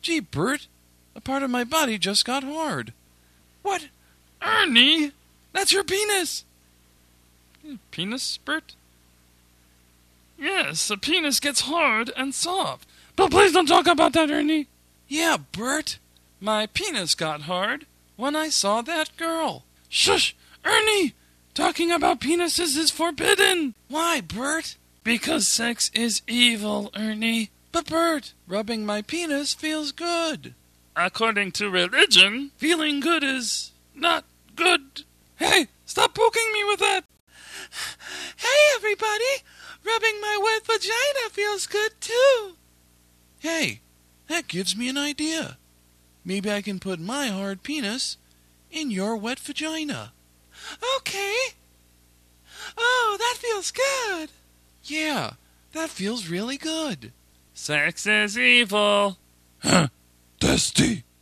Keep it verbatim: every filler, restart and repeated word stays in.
Gee, Bert, a part of my body just got hard. What? Ernie? That's your penis! Penis, Bert? Yes, a penis gets hard and soft. But please don't talk about that, Ernie. Yeah, Bert, my penis got hard when I saw that girl. Shush! Ernie! Talking about penises is forbidden. Why, Bert? Because sex is evil, Ernie. But Bert, rubbing my penis feels good. According to religion, feeling good is not good. Hey, stop poking me with that. Hey, everybody! Rubbing my wet vagina feels good, too. Hey, that gives me an idea. Maybe I can put my hard penis in your wet vagina. Okay. Oh, that feels good. Yeah, that feels really good. Sex is evil. Huh? Testy.